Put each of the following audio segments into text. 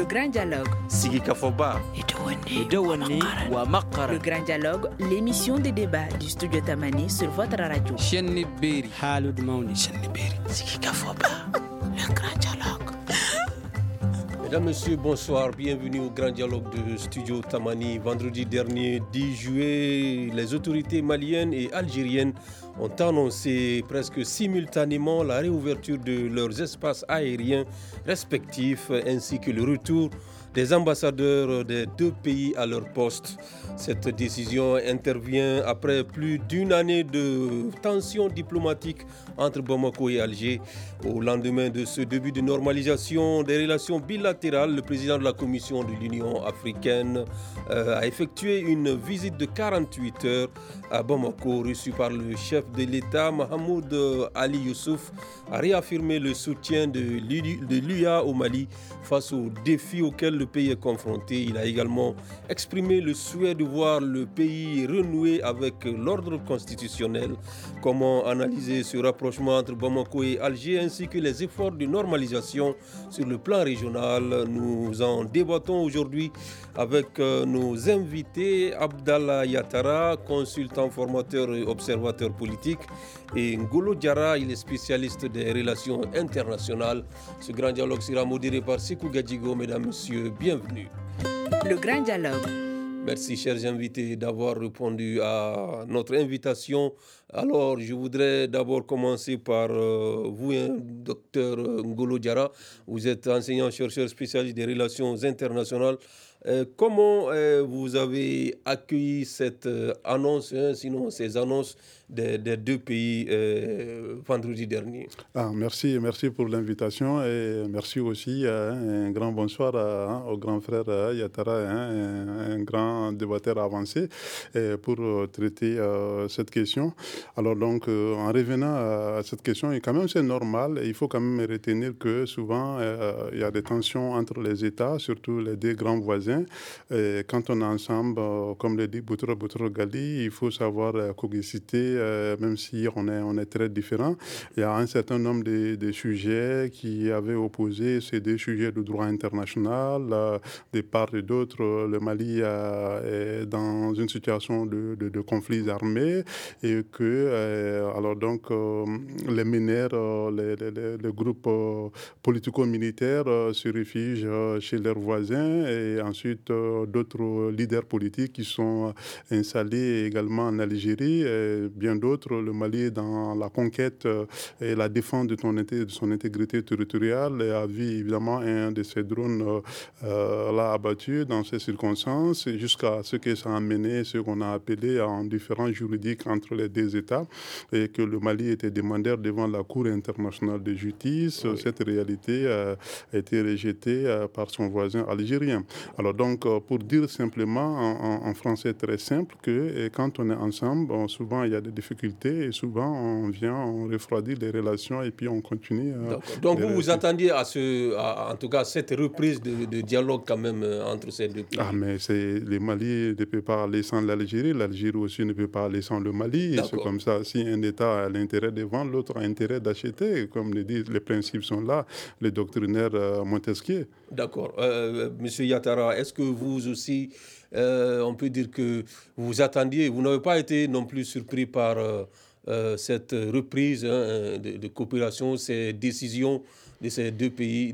Le Grand Dialogue. Sigi Kafoba. Le Grand Dialogue, l'émission de débat du studio Tamani sur votre radio. Sigi Kafoba. Le Grand Dialogue. Mesdames, Messieurs, bonsoir. Bienvenue au Grand Dialogue de Studio Tamani. Vendredi dernier, 10 juillet, les autorités maliennes et algériennes ont annoncé presque simultanément la réouverture de leurs espaces aériens respectifs ainsi que le retour des ambassadeurs des deux pays à leur poste. Cette décision intervient après plus d'une année de tensions diplomatiques entre Bamako et Alger. Au lendemain de ce début de normalisation des relations bilatérales, le président de la Commission de l'Union africaine a effectué une visite de 48 heures à Bamako, reçu par le chef de l'État, Mahamoud Ali Youssouf, a réaffirmé le soutien de l'UA au Mali face aux défis auxquels le pays est confronté. Il a également exprimé le souhait de voir le pays renouer avec l'ordre constitutionnel. Comment analyser ce rapprochement entre Bamako et Alger ainsi que les efforts de normalisation sur le plan régional? Nous en débattons aujourd'hui avec nos invités, Abdallah Yattara, consultant, formateur et observateur politique, et Ngolo Diarra, il est spécialiste des relations internationales. Ce grand dialogue sera modéré par Sekou Gadjigo. Mesdames, Messieurs, bienvenue. Le Grand Dialogue. Merci, chers invités, d'avoir répondu à notre invitation. Alors, je voudrais d'abord commencer par vous, docteur Ngolo Diarra. Vous êtes enseignant-chercheur spécialiste des relations internationales. Comment vous avez accueilli cette annonce, sinon ces annonces des deux pays vendredi dernier? Merci pour l'invitation et merci aussi. Un grand bonsoir au grand frère Yattara, un grand débatteur avancé pour traiter cette question. Alors donc, en revenant à cette question, et quand même c'est normal, il faut quand même retenir que souvent il y a des tensions entre les États, surtout les deux grands voisins. Et quand on est ensemble, comme le dit Boutro Ghali, il faut savoir coexister, même si on est très différents. Il y a un certain nombre de sujets qui avaient opposé ces deux sujets de droit international. De part et d'autre, le Mali est dans une situation de conflits armés et que, alors donc, les mineurs, les groupes politico-militaires se réfugient chez leurs voisins et ensuite d'autres leaders politiques qui sont installés également en Algérie et bien d'autres. Le Mali est dans la conquête et la défense de son intégrité territoriale et a vu évidemment un de ces drones là abattu dans ces circonstances jusqu'à ce que ça a mené ce qu'on a appelé en différends juridiques entre les deux États et que le Mali était demandeur devant la Cour internationale de justice. Oui. Cette réalité a été rejetée par son voisin algérien. Alors donc, pour dire simplement en français très simple que quand on est ensemble, souvent il y a des difficultés et souvent on refroidit les relations et puis on continue. Donc vous attendiez en tout cas cette reprise de dialogue quand même entre ces deux pays. Mais le Mali ne peut pas aller sans l'Algérie, l'Algérie aussi ne peut pas aller sans le Mali. C'est comme ça, si un État a l'intérêt de vendre, l'autre a l'intérêt d'acheter. Comme le dit, les principes sont là, les doctrinaires Montesquieu. D'accord. Monsieur Yattara, est-ce que vous aussi, on peut dire que vous attendiez, vous n'avez pas été non plus surpris par cette reprise de coopération, ces décisions de ces deux pays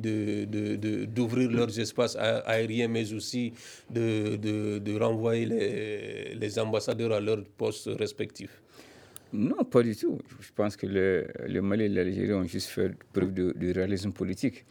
d'ouvrir leurs espaces aériens, mais aussi de renvoyer les ambassadeurs à leurs postes respectifs? Non, pas du tout. Je pense que le Mali et l'Algérie ont juste fait preuve de réalisme politique.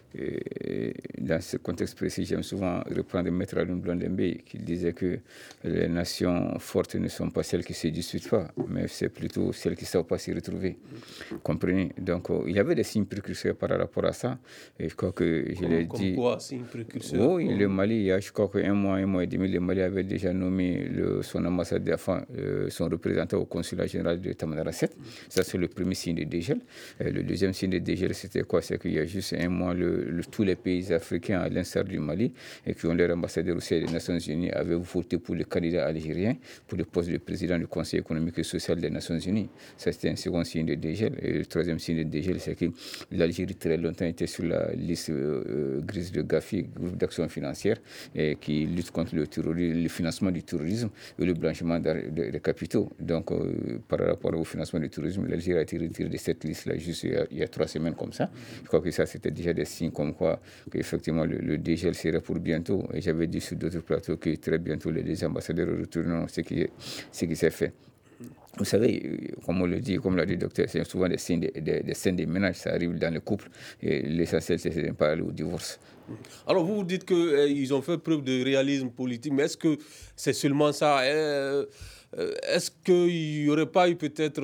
Et dans ce contexte précis, j'aime souvent reprendre Maître Alioune Blondembe qui disait que les nations fortes ne sont pas celles qui ne se disputent pas, mais c'est plutôt celles qui ne savent pas s'y retrouver. Comprenez? Donc, il y avait des signes précurseurs par rapport à ça. Et je crois que je l'ai dit. Comme quoi, signes précurseurs? Oui, le Mali, il y a, je crois qu'un mois et demi, le Mali avait déjà nommé son ambassadeur, enfin, son représentant au consulat général de Tamanrasset. Ça, c'est le premier signe de dégel. Le deuxième signe de dégel, c'était quoi? C'est qu'il y a juste un mois, le tous les pays africains, à l'instar du Mali, et qui ont leur ambassadeur aussi des Nations Unies, avaient voté pour le candidat algérien pour le poste de président du Conseil économique et social des Nations Unies. Ça, c'était un second signe de dégel. Et le troisième signe de dégel, c'est que l'Algérie, très longtemps, était sur la liste grise de Gafi, groupe d'action financière, et qui lutte contre le terrorisme, le financement du terrorisme et le blanchiment des capitaux. Donc, par rapport au financement du terrorisme, l'Algérie a été retirée de cette liste-là juste il y a 3 semaines comme ça. Je crois que ça, c'était déjà des signes comme quoi, qu'effectivement, le dégel serait pour bientôt. Et j'avais dit sur d'autres plateaux que très bientôt, les deux ambassadeurs retourneront ce qui s'est fait. Vous savez, comme on le dit, comme l'a dit le docteur, c'est souvent des scènes de ménage, ça arrive dans le couple. Et l'essentiel, c'est de ne pas aller au divorce. Alors, vous dites qu'ils ont fait preuve de réalisme politique, mais est-ce que c'est seulement ça? Est-ce qu'il n'y aurait pas eu peut-être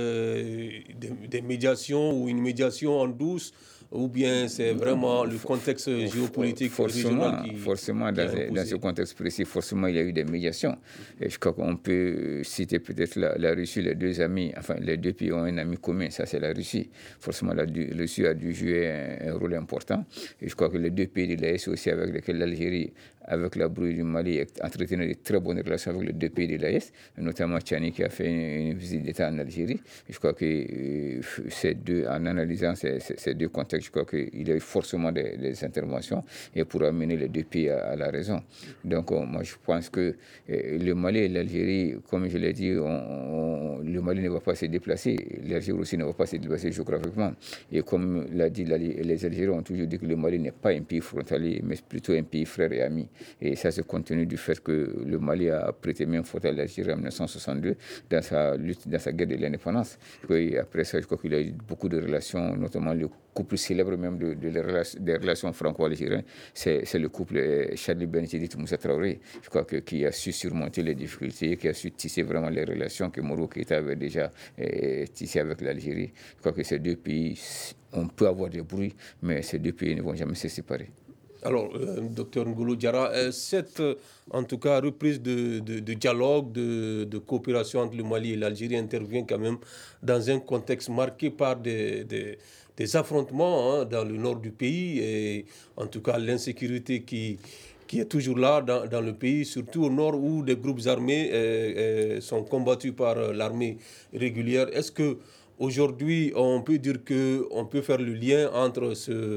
des médiations ou une médiation en douce, ou bien c'est vraiment le contexte géopolitique régional qui... Forcément, dans ce contexte précis, forcément, il y a eu des médiations. Et je crois qu'on peut citer peut-être la Russie, les deux amis, enfin, les deux pays ont un ami commun, ça c'est la Russie. Forcément, la Russie a dû jouer un rôle important. Et je crois que les deux pays de l'AES aussi, avec lesquels l'Algérie, avec la brouille du Mali, entretenait de très bonnes relations avec les deux pays de l'AES, notamment Tchani qui a fait une visite d'État en Algérie. Je crois que en analysant ces deux contextes, je crois qu'il y a eu forcément des interventions et pour amener les deux pays à la raison. Donc, moi, je pense que le Mali et l'Algérie, comme je l'ai dit, le Mali ne va pas se déplacer, l'Algérie aussi ne va pas se déplacer géographiquement. Et comme l'a dit, les Algériens ont toujours dit que le Mali n'est pas un pays frontalier, mais plutôt un pays frère et ami. Et ça, c'est compte tenu du fait que le Mali a prêté main forte à l'Algérie en 1962 dans sa lutte, dans sa guerre de l'indépendance. Et après ça, je crois qu'il y a eu beaucoup de relations, notamment le couple célèbre même des relations franco-algériennes, c'est le couple Charlie Benjedid Moussa Traoré, je crois qui a su surmonter les difficultés, qui a su tisser vraiment les relations que Moro Keïta avait déjà tissées avec l'Algérie. Je crois que ces deux pays, on peut avoir des bruits, mais ces deux pays ne vont jamais se séparer. Alors, docteur Ngolo Diarra, cette, en tout cas, reprise de dialogue, de coopération entre le Mali et l'Algérie intervient quand même dans un contexte marqué par des affrontements dans le nord du pays et en tout cas l'insécurité qui est toujours là dans le pays, surtout au nord où des groupes armés sont combattus par l'armée régulière. Est-ce qu'aujourd'hui, on peut dire qu'on peut faire le lien entre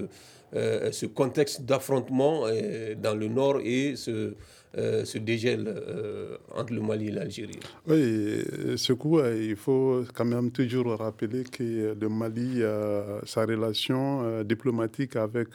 ce contexte d'affrontement dans le nord et ce dégel entre le Mali et l'Algérie? Oui, ce coup, il faut quand même toujours rappeler que le Mali, sa relation diplomatique avec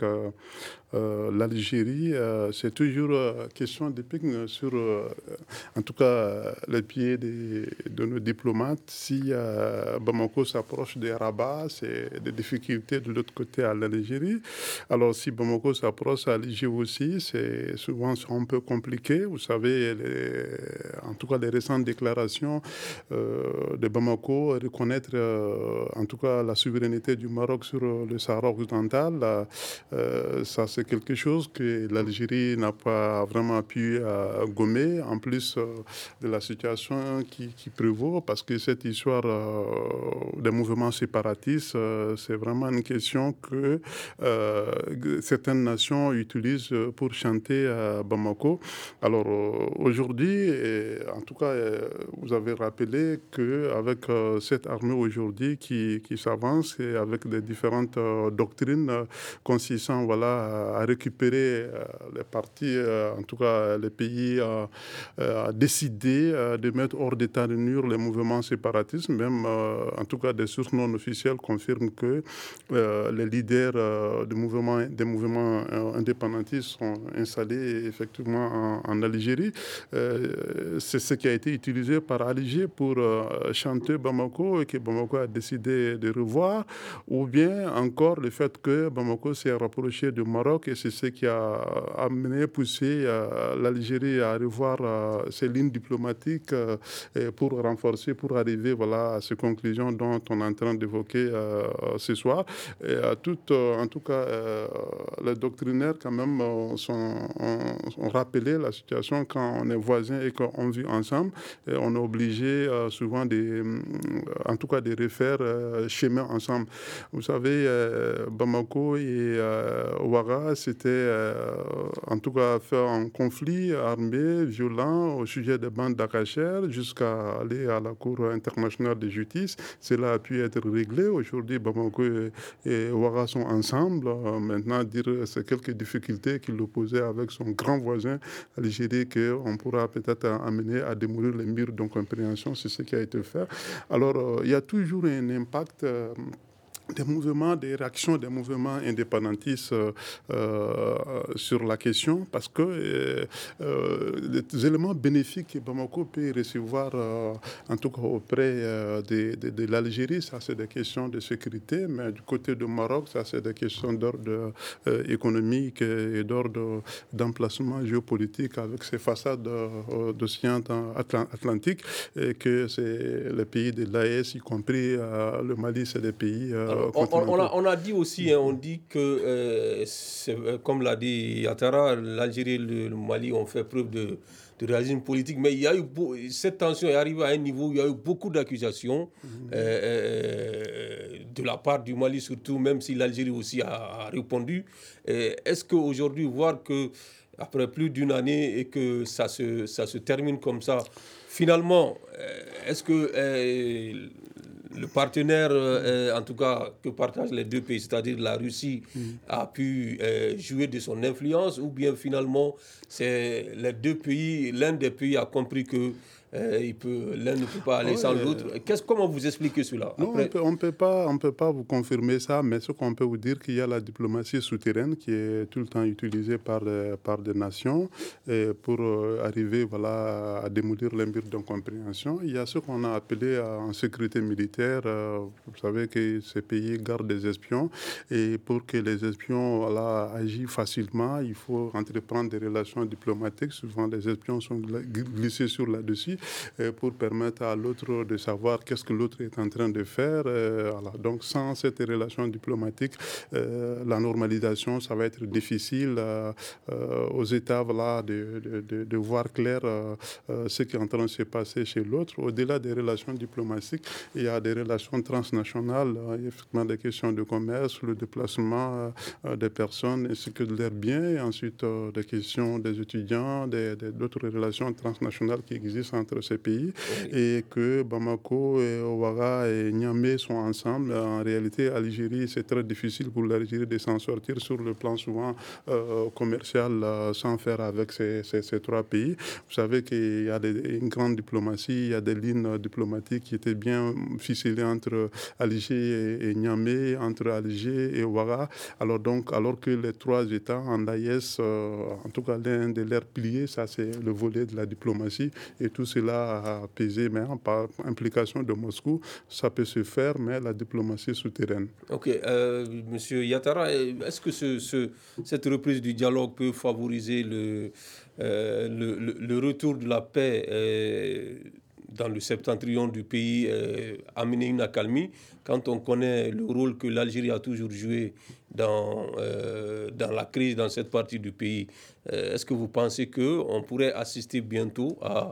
l'Algérie, c'est toujours question de pique sur, en tout cas, les pieds de nos diplomates. Si Bamako s'approche de Rabat, c'est des difficultés de l'autre côté à l'Algérie. Alors, si Bamako s'approche à l'Algérie aussi, c'est souvent un peu compliqué. Vous savez, en tout cas, les récentes déclarations de Bamako reconnaître, en tout cas, la souveraineté du Maroc sur le Sahara occidental, ça c'est quelque chose que l'Algérie n'a pas vraiment pu gommer, en plus de la situation qui prévaut, parce que cette histoire des mouvements séparatistes, c'est vraiment une question que certaines nations utilisent pour chanter à Bamako. Alors aujourd'hui, en tout cas, vous avez rappelé qu'avec cette armée aujourd'hui qui s'avance et avec des différentes doctrines consistant à récupérer les parties, en tout cas les pays à décider de mettre hors d'état de nuire les mouvements séparatistes. Même en tout cas des sources non officielles confirment que les leaders des mouvements indépendantistes sont installés effectivement en Algérie. C'est ce qui a été utilisé par Alger pour chanter Bamako et que Bamako a décidé de revoir, ou bien encore le fait que Bamako s'est rapproché du Maroc et c'est ce qui a poussé l'Algérie à revoir ses lignes diplomatiques pour renforcer, pour arriver à ces conclusions dont on est en train d'évoquer ce soir. Et en tout cas, les doctrinaires quand même ont rappelé la situation quand on est voisins et qu'on vit ensemble. Et on est obligé souvent en tout cas de refaire chemin ensemble. Vous savez, Bamako et Ouaga, c'était en tout cas faire un conflit armé, violent au sujet des bandes d'Akachère jusqu'à aller à la Cour internationale de justice. Cela a pu être réglé. Aujourd'hui, Bamako et Ouaga sont ensemble. Maintenant, dire c'est quelques difficultés qu'il opposait avec son grand voisin Algérie qu'on pourra peut-être amener à démolir les murs d'incompréhension. C'est ce qui a été fait. Alors, il y a toujours un impact des mouvements, des réactions des mouvements indépendantistes sur la question, parce que les éléments bénéfiques que Bamako peut recevoir, en tout cas auprès de l'Algérie, ça c'est des questions de sécurité, mais du côté du Maroc, ça c'est des questions d'ordre économique et d'ordre d'emplacement géopolitique avec ces façades d'océan Atlantique, et que c'est les pays de l'AES, y compris le Mali, c'est des pays... On a dit aussi, on dit que, comme l'a dit Yattara, l'Algérie et le Mali ont fait preuve de réalisme politique, mais il y a eu cette tension est arrivée à un niveau où il y a eu beaucoup d'accusations de la part du Mali surtout, même si l'Algérie aussi a répondu. Est-ce qu'aujourd'hui, voir que après plus d'une année et que ça se termine comme ça, finalement, est-ce que le partenaire, en tout cas, que partagent les deux pays, c'est-à-dire la Russie, a pu jouer de son influence, ou bien finalement, c'est les deux pays, l'un des pays a compris que l'un ne peut pas aller sans l'autre. Comment vous expliquez cela? Non, on ne peut pas vous confirmer ça, mais ce qu'on peut vous dire, qu'il y a la diplomatie souterraine qui est tout le temps utilisée par des nations pour arriver à démolir les murs d'incompréhension. Il y a ce qu'on a appelé en sécurité militaire. Vous savez que ces pays gardent des espions, et pour que les espions agissent facilement, il faut entreprendre des relations diplomatiques. Souvent, les espions sont glissés sur là-dessus pour permettre à l'autre de savoir qu'est-ce que l'autre est en train de faire. Donc, sans cette relation diplomatique, la normalisation, ça va être difficile aux États de voir clair ce qui est en train de se passer chez l'autre. Au-delà des relations diplomatiques, il y a des relations transnationales, effectivement des questions de commerce, le déplacement des personnes ainsi que de leurs biens, et ensuite des questions des étudiants, d'autres relations transnationales qui existent entre ces pays, et que Bamako, et Ouaga et Niamey sont ensemble. En réalité, Algérie, c'est très difficile pour l'Algérie de s'en sortir sur le plan souvent commercial sans faire avec ces trois pays. Vous savez qu'il y a une grande diplomatie, il y a des lignes diplomatiques qui étaient bien ficelées entre Alger et Niamey, entre Alger et Ouaga. Alors que les trois États en AES, en tout cas l'un de leurs piliers, ça c'est le volet de la diplomatie, et tout cela a pesé, mais par implication de Moscou, ça peut se faire, mais la diplomatie souterraine. Ok, Monsieur Yattara, est-ce que cette reprise du dialogue peut favoriser le retour de la paix dans le septentrion du pays, amener une accalmie, quand on connaît le rôle que l'Algérie a toujours joué dans la crise dans cette partie du pays? Est-ce que vous pensez qu'on pourrait assister bientôt à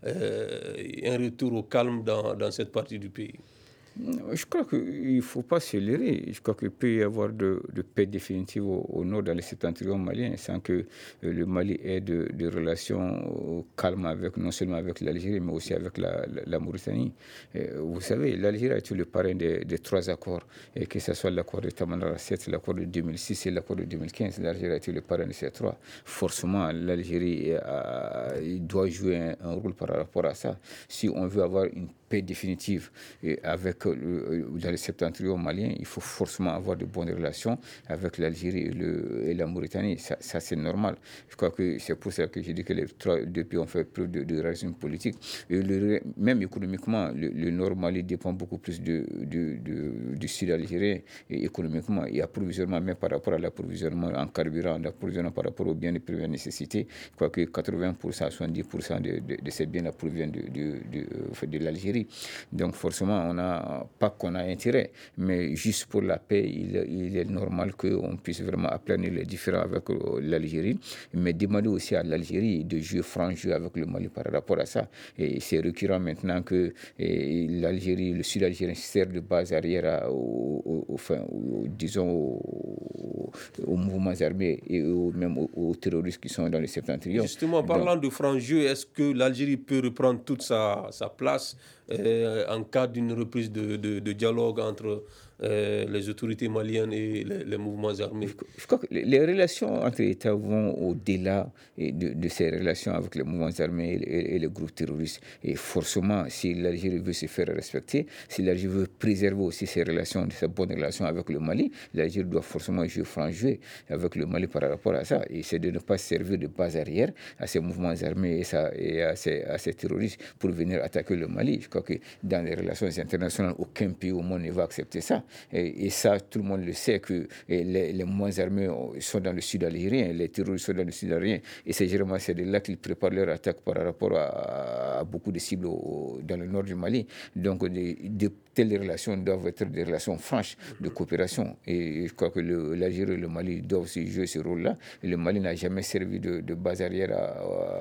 un retour au calme dans cette partie du pays? Je crois qu'il ne faut pas se leurrer. Je crois qu'il peut y avoir de paix définitive au nord, dans le septentrion malien, sans que le Mali ait de relations calmes non seulement avec l'Algérie, mais aussi avec la Mauritanie. Vous savez, l'Algérie a été le parrain des trois accords, et que ce soit l'accord de Tamanrasset, 7, l'accord de 2006 et l'accord de 2015. L'Algérie a été le parrain de ces trois. Forcément, l'Algérie doit jouer un rôle par rapport à ça. Si on veut avoir une paix définitive dans le septentrion malien, il faut forcément avoir de bonnes relations avec l'Algérie et la Mauritanie. Ça c'est normal. Je crois que c'est pour ça que j'ai dit que les deux pays ont fait preuve de réalisme politique. Et même économiquement, le Nord Mali dépend beaucoup plus du Sud algérien, et économiquement, et approvisionnement, même par rapport à l'approvisionnement en carburant, l'approvisionnement par rapport aux biens de première nécessité. Je crois que 80%, 70% de ces biens proviennent de l'Algérie. l'Algérie. Donc forcément, pas qu'on a intérêt, mais juste pour la paix, il est normal qu'on puisse vraiment aplanir les différends avec l'Algérie, mais demander aussi à l'Algérie de jouer franc jeu avec le Mali par rapport à ça. Et c'est récurrent maintenant que l'Algérie, le Sud algérien sert de base arrière aux mouvements armés et même aux terroristes qui sont dans le septentrion. Justement, parlant de franc jeu, est-ce que l'Algérie peut reprendre toute sa place en cas d'une reprise de dialogue entre les autorités maliennes et les mouvements armés? Je crois que les relations entre États vont au-delà de ces relations avec les mouvements armés et les groupes terroristes. Et forcément, si l'Algérie veut se faire respecter, si l'Algérie veut préserver aussi ses bonnes relations avec le Mali, l'Algérie doit forcément jouer franc jeu avec le Mali par rapport à ça. Et c'est de ne pas servir de base arrière à ces mouvements armés et à ces terroristes pour venir attaquer le Mali. Je crois que dans les relations internationales, aucun pays au monde ne va accepter ça. Et ça, tout le monde le sait que les mouvements armés sont dans le sud algérien, les terroristes sont dans le sud algérien. Et c'est généralement de là qu'ils préparent leur attaque par rapport à beaucoup de cibles dans le nord du Mali. Donc, de telles relations doivent être des relations franches de coopération. Et je crois que l'Algérie et le Mali doivent aussi jouer ce rôle-là. Et le Mali n'a jamais servi de base arrière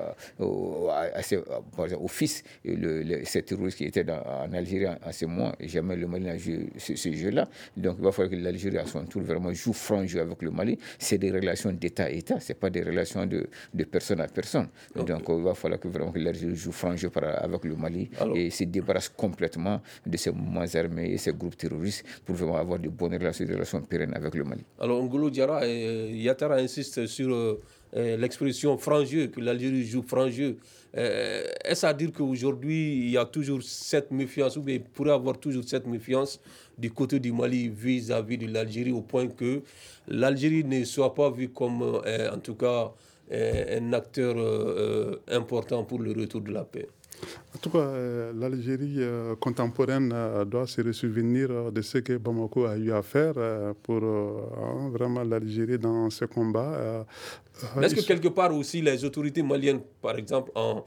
au fils, ces terroristes qui étaient en Algérie en ce moment. Et jamais le Mali n'a joué ce jeu-là. Donc, il va falloir que l'Algérie, à son tour, vraiment joue franc jeu avec le Mali. C'est des relations d'État à État, ce n'est pas des relations de personne à personne. Okay. Donc, il va falloir que l'Algérie joue franc jeu avec le Mali et se débarrasse complètement de ces mouvements armés et ces groupes terroristes pour vraiment avoir de bonnes relations, des relations pérennes avec le Mali. Alors, Ngolo Diarra, Yattara insiste sur l'expression franc jeu, que l'Algérie joue franc jeu. Est-ce à dire qu'aujourd'hui, il y a toujours cette méfiance, ou bien il pourrait y avoir toujours cette méfiance du côté du Mali vis-à-vis de l'Algérie, au point que l'Algérie ne soit pas vue comme, en tout cas, un acteur important pour le retour de la paix? En tout cas, l'Algérie contemporaine doit se souvenir de ce que Bamako a eu à faire pour vraiment l'Algérie dans ce combat. Est-ce que quelque part aussi les autorités maliennes, par exemple, en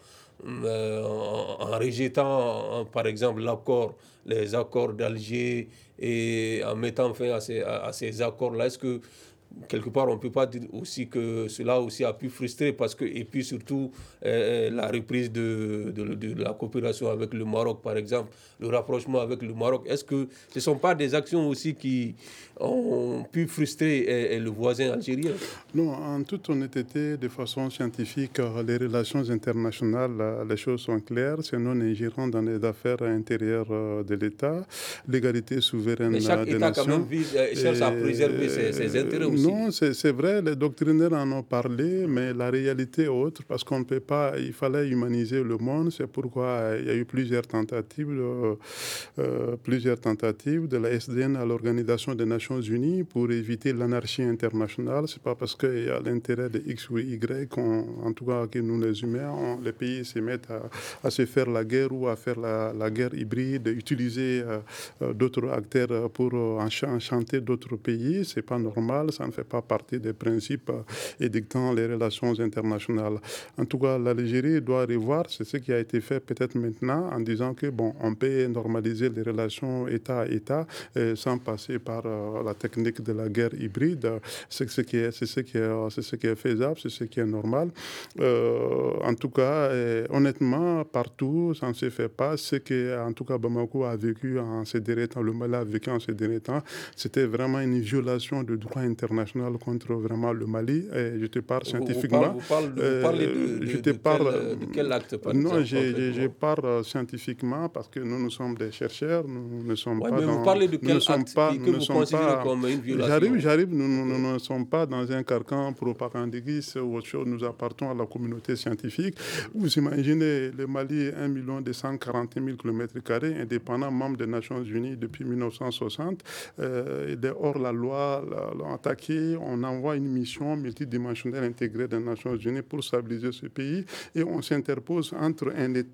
rejetant, par exemple, les accords d'Alger et en mettant fin à ces accords-là, est-ce que quelque part, on ne peut pas dire aussi que cela aussi a pu frustrer et puis surtout la reprise de la coopération avec le Maroc, par exemple, le rapprochement avec le Maroc. Est-ce que ce ne sont pas des actions aussi qui ont pu frustrer le voisin algérien? Non, en toute honnêteté, de façon scientifique, les relations internationales, les choses sont claires. C'est non-ingérant dans les affaires intérieures de l'État, l'égalité souveraine des nations. Mais chaque État, quand même, cherche à préserver ses intérêts aussi. Non, c'est vrai, les doctrinaires en ont parlé, mais la réalité est autre, parce qu'on ne peut pas, il fallait humaniser le monde. C'est pourquoi il y a eu plusieurs tentatives de la SDN à l'Organisation des Nations Unies pour éviter l'anarchie internationale. C'est pas parce qu'il y a l'intérêt de X ou Y en tout cas que nous les humains, les pays se mettent à se faire la guerre ou à faire la guerre hybride, utiliser d'autres acteurs pour enchanter d'autres pays. C'est pas normal, ça ne fait pas partie des principes édictant les relations internationales. En tout cas, l'Algérie doit revoir, c'est ce qui a été fait peut-être maintenant en disant que bon, on peut normaliser les relations État à État sans passer par la technique de la guerre hybride. C'est ce qui est faisable, c'est ce qui est normal. En tout cas, honnêtement, partout, ça ne se fait pas. Ce que, en tout cas, Bamako a vécu en ces derniers temps, le Mali a vécu en ces derniers temps, c'était vraiment une violation du droit international contre vraiment le Mali. Et je te parle scientifiquement. Vous parlez de quel acte, par exemple? Non, je parle scientifiquement parce que nous sommes des chercheurs, nous ne sommes pas mais dans... vous parlez de quel acte que vous considérez comme une violation? J'arrive, nous ne sommes pas dans un carcan propagandiste ou autre chose, nous appartenons à la communauté scientifique. Vous imaginez, le Mali est 1 240 000 km², indépendant, membre des Nations Unies depuis 1960. Il est hors la loi, l'ont attaqué, on envoie une mission multidimensionnelle intégrée des Nations Unies pour stabiliser ce pays et on s'interpose entre un État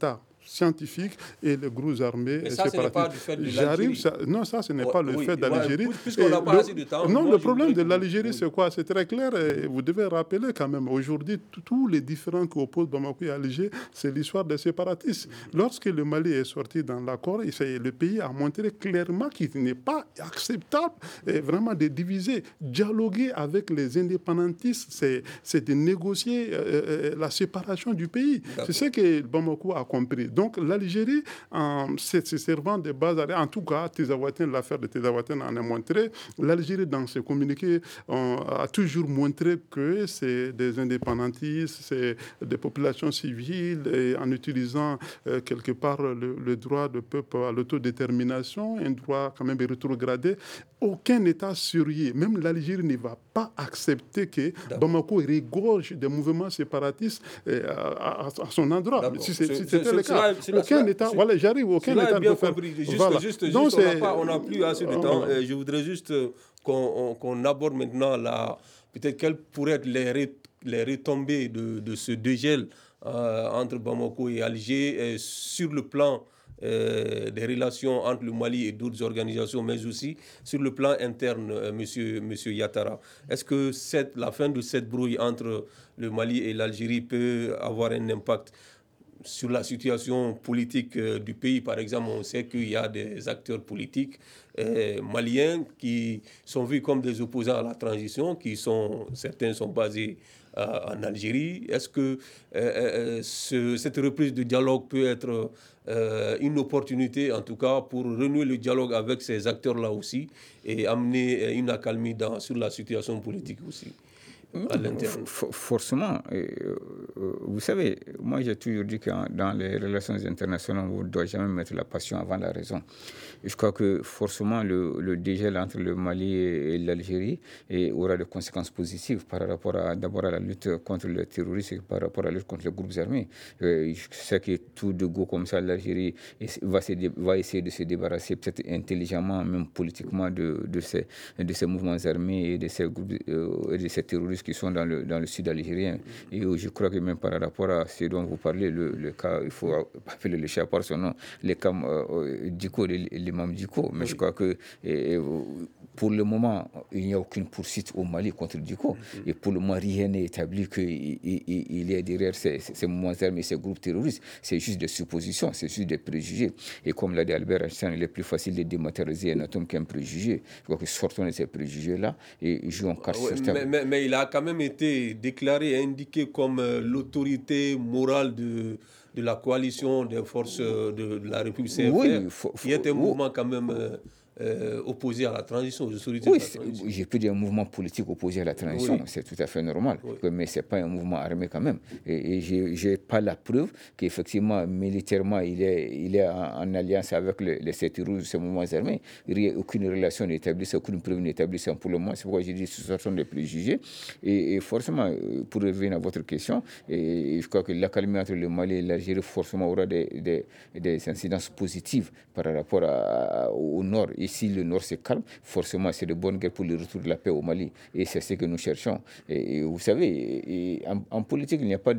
scientifiques et les groupes armés. Mais ça, ce n'est pas du fait de l'Algérie. Non, ça, ce n'est pas le fait de l'Algérie. Puisqu'on n'a pas assez de temps. Non, le problème de l'Algérie, c'est quoi? C'est très clair. Et vous devez rappeler quand même, aujourd'hui, tous les différends qui opposent Bamako et Alger, c'est l'histoire des séparatistes. Lorsque le Mali est sorti dans l'accord, le pays a montré clairement qu'il n'est pas acceptable vraiment de diviser. Dialoguer avec les indépendantistes, c'est de négocier la séparation du pays. C'est ce que Bamako a compris. Donc l'Algérie, se servant de base, en tout cas, l'affaire de Tezawaten en a montré. L'Algérie, dans ses communiqués, a toujours montré que c'est des indépendantistes, c'est des populations civiles, et en utilisant quelque part le droit du peuple à l'autodétermination, un droit quand même rétrogradé. Aucun État sérieux, même l'Algérie, ne va pas accepter que Bamako regorge des mouvements séparatistes à son endroit. Si c'était le cas, aucun État, voilà, j'arrive, aucun État ne peut faire. Juste, on n'a plus assez de temps. Je voudrais juste qu'on aborde maintenant peut-être quelles pourraient être les retombées de ce dégel entre Bamako et Alger sur le plan des relations entre le Mali et d'autres organisations, mais aussi sur le plan interne, monsieur Yattara. Est-ce que la fin de cette brouille entre le Mali et l'Algérie peut avoir un impact sur la situation politique du pays? Par exemple, on sait qu'il y a des acteurs politiques maliens qui sont vus comme des opposants à la transition, certains sont basés en Algérie. Est-ce que cette reprise de dialogue peut être une opportunité, en tout cas, pour renouer le dialogue avec ces acteurs-là aussi et amener une accalmie sur la situation politique aussi à l'interne? Forcément. Vous savez, moi j'ai toujours dit que dans les relations internationales, on ne doit jamais mettre la passion avant la raison. Et je crois que forcément le dégel entre le Mali et l'Algérie aura des conséquences positives par rapport d'abord à la lutte contre le terrorisme et par rapport à la lutte contre les groupes armés. Je sais que tout de go comme ça, l'Algérie va essayer de se débarrasser peut-être intelligemment, même politiquement, de ces mouvements armés et de ces groupes et de ces terroristes qui sont dans le sud algérien. Et je crois que même par rapport à ce dont vous parlez, le cas, il faut appeler le chat par son nom, les cas Diko, l'imam Diko. Mais je crois que pour le moment, il n'y a aucune poursuite au Mali contre Diko. Et pour le moment, rien n'est établi qu'il est derrière ces mouvements armés, ces groupes terroristes. C'est juste des suppositions, c'est juste des préjugés. Et comme l'a dit Albert Einstein, il est plus facile de dématérialiser un atome qu'un préjugé. Je crois que sortons de ces préjugés-là et jouons carte sur table. Mais il a quand même été déclaré et indiqué comme l'autorité morale de la coalition des forces de la République CFR, qui est un mouvement quand même opposé à la transition. Oui, j'ai pu dire un mouvement politique opposé à la transition, c'est tout à fait normal, mais ce n'est pas un mouvement armé quand même. Et je n'ai pas la preuve qu'effectivement, militairement, il est en alliance avec ces terroristes, ces mouvements armés. Il n'y a aucune relation établie, aucune preuve établie pour le moment. C'est pourquoi j'ai dit que ce sont des préjugés. Et forcément, pour revenir à votre question, je crois que l'accalmie entre le Mali et l'Algérie forcément aura des incidences positives par rapport au nord. Et si le Nord se calme, forcément, c'est de bonne guerre pour le retour de la paix au Mali. Et c'est ce que nous cherchons. Et vous savez, en politique, il n'y a pas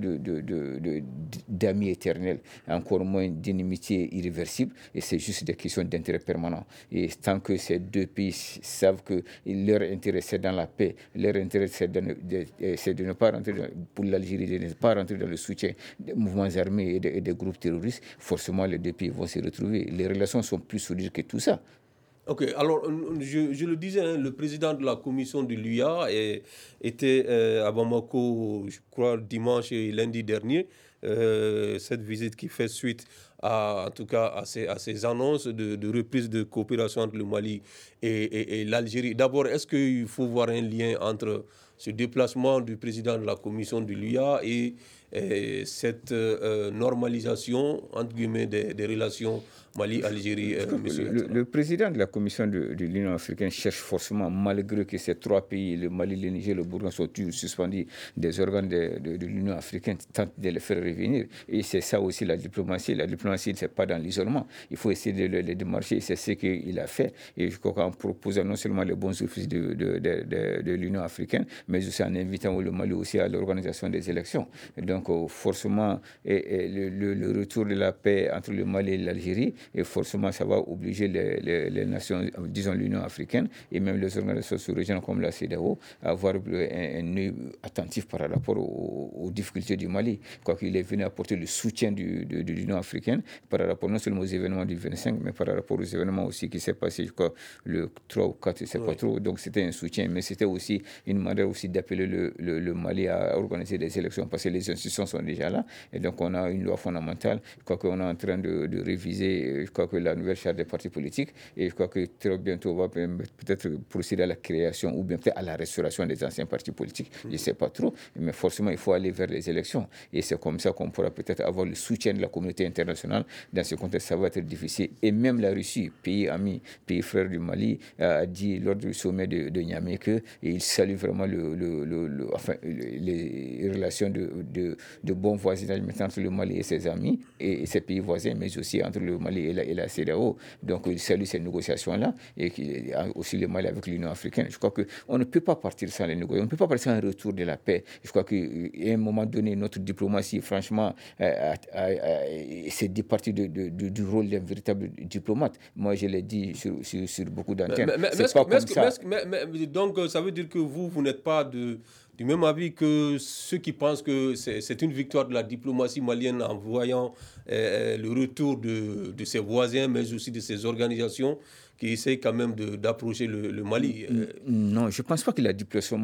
d'amis éternels, encore moins d'inimitié irréversible. Et c'est juste des questions d'intérêt permanent. Et tant que ces deux pays savent que leur intérêt, c'est dans la paix, leur intérêt, c'est de ne pas rentrer pour l'Algérie, de ne pas rentrer dans le soutien des mouvements armés et des groupes terroristes, forcément, les deux pays vont se retrouver. Les relations sont plus solides que tout ça. Ok, alors je le disais, le président de la commission de l'UA était à Bamako, je crois, dimanche et lundi dernier. Cette visite qui fait suite en tout cas à ces annonces de reprise de coopération entre le Mali et l'Algérie. D'abord, est-ce qu'il faut voir un lien entre ce déplacement du président de la commission de l'UA et cette normalisation, entre guillemets, des relations Mali-Algérie, monsieur? Le président de la Commission de l'Union africaine cherche forcément, malgré que ces trois pays, le Mali, le Niger, le Burkina, sont toujours suspendus des organes de l'Union africaine, tente de les faire revenir. Et c'est ça aussi la diplomatie. La diplomatie, ce n'est pas dans l'isolement. Il faut essayer de les démarcher. C'est ce qu'il a fait. Et je crois qu'en proposant non seulement les bons offices de l'Union africaine, mais aussi en invitant le Mali aussi à l'organisation des élections. Et donc, forcément, le retour de la paix entre le Mali et l'Algérie, et forcément, ça va obliger les nations, disons l'Union africaine, et même les organisations sous-régionales comme la CEDEAO, à avoir un œil attentif par rapport aux difficultés du Mali. Quoi qu'il est venu apporter le soutien de l'Union africaine par rapport non seulement aux événements du 25, mais par rapport aux événements aussi qui s'est passé, je crois, le 3 ou 4, je ne sais pas trop. Donc, c'était un soutien, mais c'était aussi une manière aussi d'appeler le Mali à organiser des élections, parce que les institutions sont déjà là, et donc on a une loi fondamentale. Je crois qu'on est en train de réviser, je crois que la nouvelle charte des partis politiques, et je crois que très bientôt on va peut-être procéder à la création ou bien peut-être à la restauration des anciens partis politiques, je ne sais pas trop, mais forcément il faut aller vers les élections, et c'est comme ça qu'on pourra peut-être avoir le soutien de la communauté internationale. Dans ce contexte, ça va être difficile, et même la Russie, pays ami, pays frère du Mali, a dit lors du sommet de Niamey qu'il salue vraiment les relations de bon voisinage maintenant entre le Mali et ses amis et ses pays voisins, mais aussi entre le Mali et la CEDEAO. Donc il salue ces négociations-là, et aussi le Mali avec l'Union africaine. Je crois qu'on ne peut pas partir sans les négociations, on ne peut pas partir sans un retour de la paix. Je crois qu'à un moment donné, notre diplomatie, franchement, s'est départie du rôle d'un véritable diplomate. Moi, je l'ai dit sur beaucoup d'antennes. Donc, ça veut dire que vous n'êtes pas du même avis que ceux qui pensent que c'est une victoire de la diplomatie malienne en voyant le retour de ses voisins, mais aussi de ses organisations qui essayent quand même d'approcher le Mali. Non, je ne pense pas que la diplomatie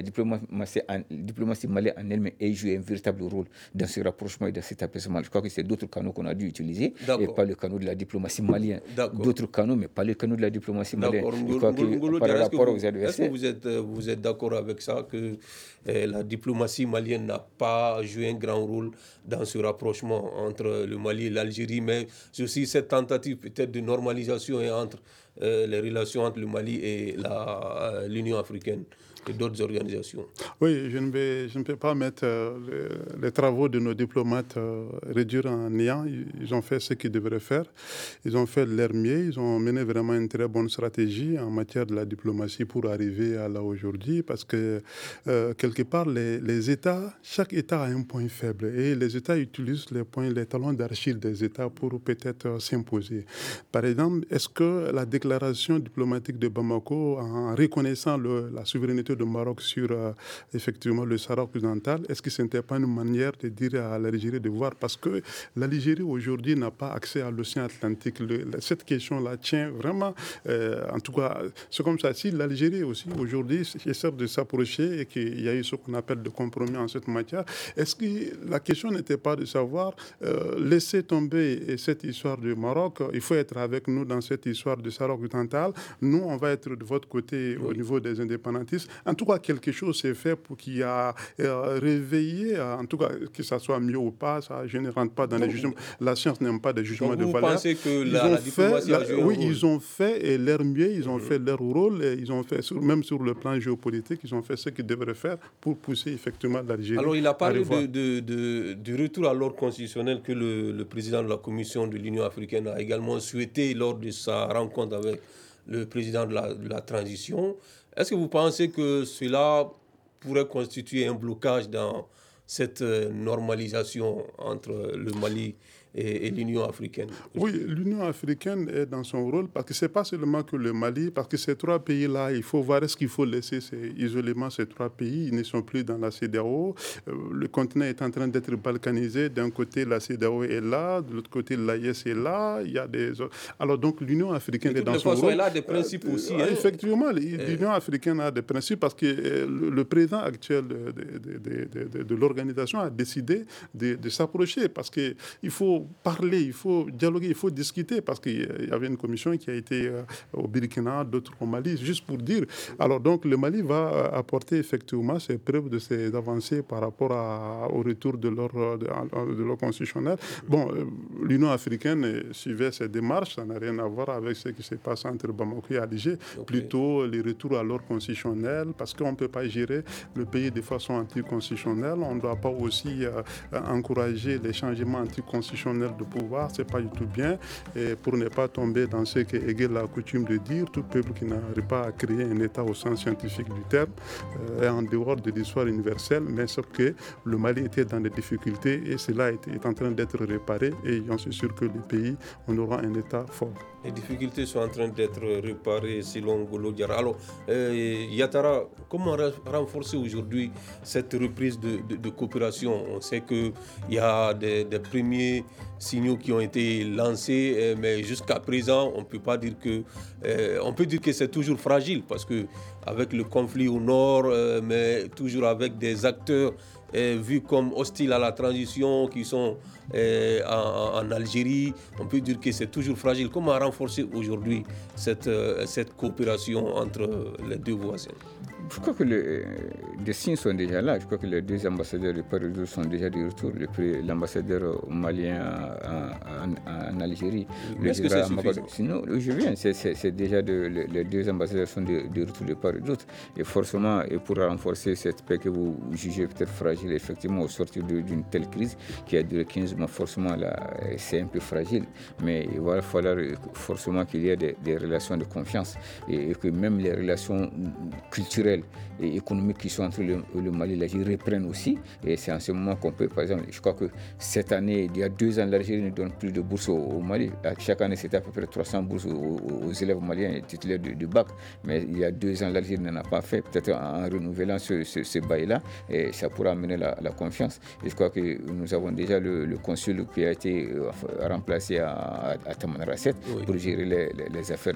malienne en elle-même ait joué un véritable rôle dans ce rapprochement et dans cet apaisement. Je crois que c'est d'autres canaux qu'on a dû utiliser, et pas le canot de la diplomatie malienne. D'autres canaux, mais pas le canot de la diplomatie malienne. Je crois que par rapport aux adversaires... Est-ce que vous êtes d'accord avec ça, que la diplomatie malienne n'a pas joué un grand rôle dans ce rapprochement entre le Mali et l'Algérie, mais aussi cette tentative peut-être de normalisation entre les relations entre le Mali et l'Union africaine et d'autres organisations? Oui, je ne peux pas mettre les travaux de nos diplomates réduire en néant. Ils ont fait ce qu'ils devraient faire. Ils ont fait de leur mieux. Ils ont mené vraiment une très bonne stratégie en matière de la diplomatie pour arriver à là aujourd'hui, parce que quelque part, les États, chaque État a un point faible, et les États utilisent les talons d'Achille des États pour peut-être s'imposer. Par exemple, est-ce que la déclaration diplomatique de Bamako, en reconnaissant la souveraineté de Maroc sur effectivement le Sahara occidental, est-ce que ce n'était pas une manière de dire à l'Algérie de voir, parce que l'Algérie aujourd'hui n'a pas accès à l'océan Atlantique. Cette question-là tient vraiment, en tout cas, c'est comme ça. Si l'Algérie aussi aujourd'hui essaie de s'approcher et qu'il y a eu ce qu'on appelle de compromis en cette matière, est-ce que la question n'était pas de savoir laisser tomber cette histoire du Maroc, il faut être avec nous dans cette histoire du Sahara occidental, nous on va être de votre côté au niveau des indépendantistes. En tout cas, quelque chose s'est fait pour qu'il y a réveillé, en tout cas, que ça soit mieux ou pas, ça, je ne rentre pas dans les jugements. La science n'aime pas des jugements de valeur. Vous pensez que la diplomatie a joué un rôle? Oui, ils ont fait leur mieux, ils ont fait leur rôle, et ils ont fait, même sur le plan géopolitique, ils ont fait ce qu'ils devraient faire pour pousser effectivement l'Algérie. Alors, il a parlé du retour à l'ordre constitutionnel que le président de la Commission de l'Union africaine a également souhaité lors de sa rencontre avec le président de la transition. Est-ce que vous pensez que cela pourrait constituer un blocage dans cette normalisation entre le Mali et l'Union africaine? Oui, l'Union africaine est dans son rôle, parce que ce n'est pas seulement que le Mali, parce que ces trois pays-là, il faut voir, est-ce qu'il faut laisser isolément ces trois pays? Ils ne sont plus dans la CEDEAO. Le continent est en train d'être balkanisé. D'un côté, la CEDEAO est là, de l'autre côté, l'AES est là. Il y a des... Alors donc, l'Union africaine est dans son rôle. De toute façon, elle a des principes aussi. Effectivement, l'Union africaine a des principes, parce que le président actuel de l'organisation a décidé de s'approcher, parce qu'il faut parler, il faut dialoguer, il faut discuter, parce qu'il y avait une commission qui a été au Burkina, d'autres au Mali, juste pour dire. Alors donc le Mali va apporter effectivement ses preuves de ses avancées par rapport au retour de leur constitutionnel. Bon, l'Union africaine suivait ces démarches, ça n'a rien à voir avec ce qui se passe entre Bamako et Alger, plutôt les retours à l'ordre constitutionnel, parce qu'on ne peut pas gérer le pays de façon anticonstitutionnelle, on ne doit pas aussi encourager les changements anticonstitutionnels traditionnel de pouvoir, c'est pas du tout bien. Et pour ne pas tomber dans ce que Hegel a coutume de dire, tout peuple qui n'arrive pas à créer un État au sens scientifique du terme est en dehors de l'histoire universelle, mais sauf que le Mali était dans des difficultés et cela est en train d'être réparé et j'en suis sûr que le pays, on aura un État fort. Les difficultés sont en train d'être réparées selon Ngolo Diarra. Alors, Yatara, comment renforcer aujourd'hui cette reprise de coopération? On sait qu'il y a des premiers signaux qui ont été lancés, mais jusqu'à présent, on peut pas dire que, on peut dire que c'est toujours fragile parce que avec le conflit au nord, mais toujours avec des acteurs vus comme hostiles à la transition qui sont en Algérie, on peut dire que c'est toujours fragile. Comment renforcer aujourd'hui cette coopération entre les deux voisins? Je crois que les signes sont déjà là. Je crois que les deux ambassadeurs de part et d'autre sont déjà de retour. L'ambassadeur malien en Algérie. Est-ce que c'est suffisant? Sinon, je viens. C'est déjà les deux ambassadeurs sont de retour de part et d'autre. Et forcément, et pour renforcer cette paix que vous jugez peut-être fragile, effectivement, au sortir d'une telle crise qui a duré 15 mois, forcément, là, c'est un peu fragile. Mais il va falloir forcément qu'il y ait des relations de confiance et que même les relations culturelles et économiques qui sont entre le Mali et l'Algérie reprennent aussi. Et c'est en ce moment qu'on peut, par exemple, je crois que cette année, il y a 2 ans, l'Algérie ne donne plus de bourses au Mali. Chaque année, c'était à peu près 300 bourses aux élèves maliens titulaires du bac. Mais il y a 2 ans, l'Algérie n'en a pas fait. Peut-être en renouvelant ce bail-là, et ça pourra amener la confiance. Et je crois que nous avons déjà le consul qui a été remplacé à Tamanrasset pour gérer les affaires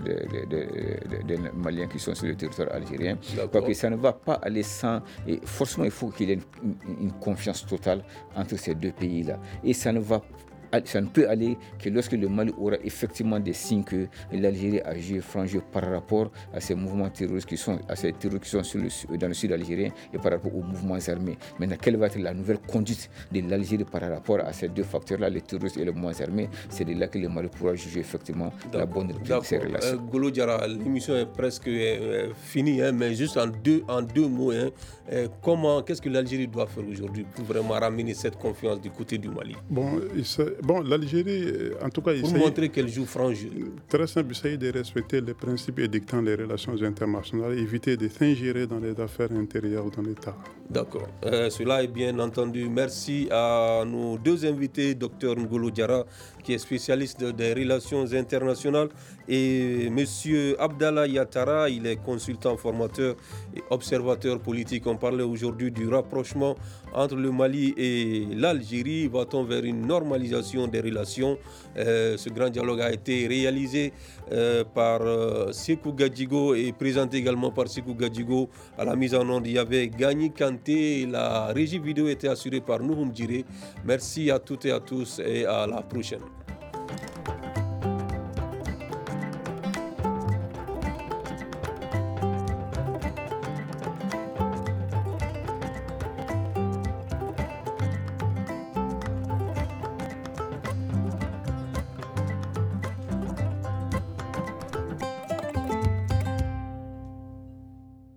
des Maliens qui sont sur le territoire algérien. Je crois que ça ne va pas aller sans... Et forcément, il faut qu'il y ait une confiance totale entre ces deux pays-là. Et ça ne peut aller que lorsque le Mali aura effectivement des signes que l'Algérie a joué franc jeu par rapport à ces mouvements terroristes qui sont dans le sud algérien et par rapport aux mouvements armés. Maintenant, quelle va être la nouvelle conduite de l'Algérie par rapport à ces deux facteurs-là, les terroristes et les mouvements armés? C'est de là que le Mali pourra juger effectivement la bonne de ces relations. Ngolo Diarra, l'émission est presque finie, mais juste en deux mots, qu'est-ce que l'Algérie doit faire aujourd'hui pour vraiment ramener cette confiance du côté du Mali? Bon, l'Algérie, en tout cas... Pour montrer qu'elle joue franc jeu. Très simple, il s'agit de respecter les principes édictant les relations internationales, éviter de s'ingérer dans les affaires intérieures dans l'État. D'accord. Cela est bien entendu. Merci à nos deux invités, Dr Ngolo Diarra, qui est spécialiste des relations internationales, et M. Abdallah Yatara, il est consultant, formateur et observateur politique. On parlait aujourd'hui du rapprochement entre le Mali et l'Algérie. Va-t-on vers une normalisation des relations? Ce grand dialogue a été réalisé par Sékou Gadjigo et présenté également par Sékou Gadjigo. À la mise en onde, il y avait Gagny Kanté. La régie vidéo était assurée par Nouhoum Djiré. Merci à toutes et à tous et à la prochaine.